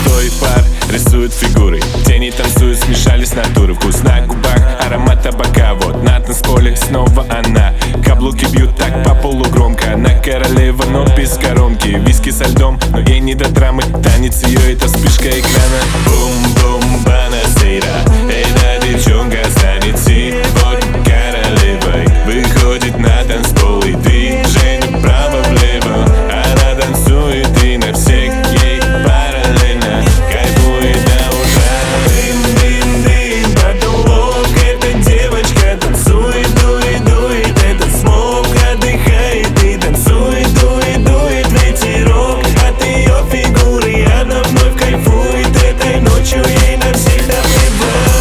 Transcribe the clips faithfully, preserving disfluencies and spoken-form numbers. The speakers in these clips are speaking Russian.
Пустой пар рисует фигуры, тени танцуют, смешались натуры. Вкус на губах, аромат табака. Вот на танцполе снова она. Каблуки бьют так по полу громко. Она королева, но без коронки. Виски со льдом, но ей не до драмы. Танец ее — это вспышка экрана. Бум-бум, банасейра. Эй, да, девчонка станет вот королевой. Выходит на танцпол и движение вправо-влево. Она танцует и на всех ей параллельно. Кайфует до утра. Дым-дым-дым, потолок. Эта девочка танцует, дует, дует. Этот смог отдыхает и танцует, дует, дует ветерок от ее фигуры. Она вновь кайфует этой ночью, ей навсегда плевать.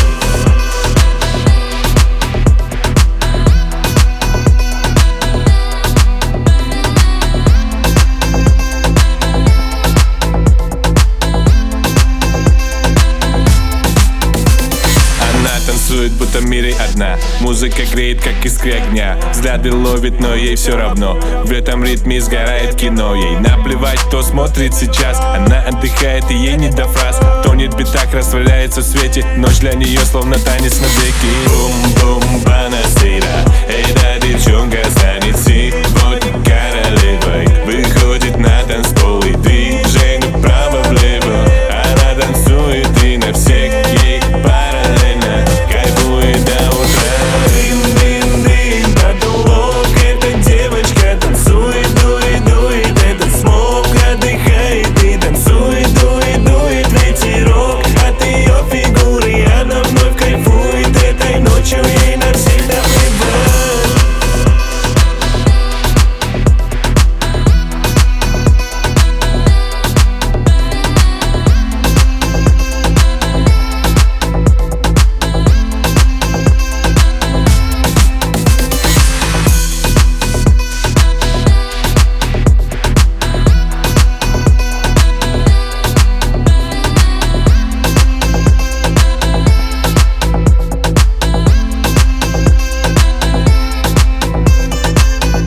Танцует, будто в мире одна. Музыка греет, как искры огня. Взгляды ловит, но ей все равно. В этом ритме сгорает кино. Ей наплевать, кто смотрит сейчас. Она отдыхает, и ей не до фраз. Тонет в битах, растворяется в свете. Ночь для нее словно танец на веки. Бум-бум, банасейра. Эй, да, девчонка станет си.